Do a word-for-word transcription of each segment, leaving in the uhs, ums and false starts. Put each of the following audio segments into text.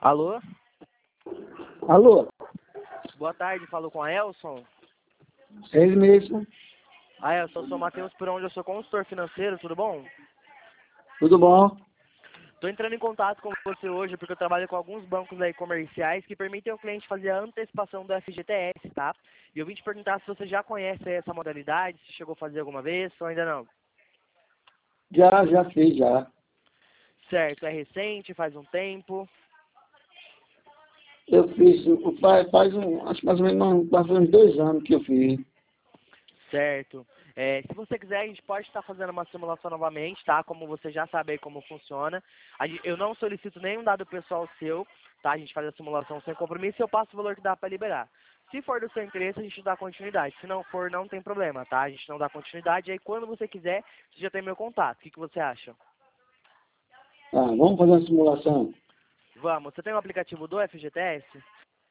Alô? Alô? Boa tarde, falo com a Elson. É ele mesmo. Ah, Elson, eu sou o Matheus, por onde eu sou consultor financeiro, tudo bom? Tudo bom? Estou entrando em contato com você hoje porque eu trabalho com alguns bancos aí comerciais que permitem ao cliente fazer a antecipação do F G T S, tá? E eu vim te perguntar se você já conhece essa modalidade, se chegou a fazer alguma vez ou ainda não. Já, já fiz, já. Certo, é recente, faz um tempo. Eu fiz, faz, faz um, acho que mais ou menos faz uns dois anos que eu fiz. Certo. É, se você quiser, a gente pode estar fazendo uma simulação novamente, tá? Como você já sabe aí como funciona. A gente- eu não solicito nenhum dado pessoal seu, tá? A gente faz a simulação sem compromisso e eu passo o valor que dá para liberar. Se for do seu interesse, a gente dá continuidade. Se não for, não tem problema, tá? A gente não dá continuidade. E aí, quando você quiser, você já tem meu contato. O que, que você acha? Ah, vamos fazer uma simulação. Vamos. Você tem o aplicativo do F G T S?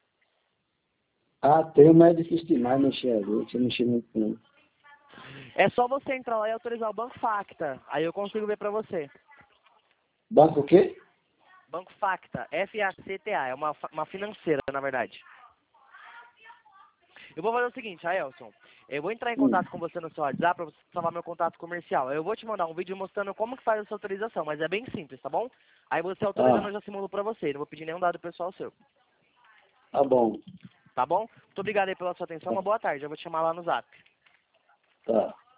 Ah, tem, mas é difícil demais mexer ali. Você mexer muito não. É só você entrar lá e autorizar o Banco Facta. Aí eu consigo ver para você. Banco o quê? Banco Facta, F A C T A, é uma, fa- uma financeira, na verdade. Eu vou fazer o seguinte, Aelson, eu vou entrar em Hum. contato com você no seu WhatsApp para você salvar meu contato comercial. Eu vou te mandar um vídeo mostrando como que faz essa autorização, mas é bem simples, tá bom? Aí você autorizando, eu Ah, já simulo para você, não vou pedir nenhum dado pessoal seu, tá bom. tá bom? Muito obrigado aí pela sua atenção, Tá, uma boa tarde, eu vou te chamar lá no Zap. tá.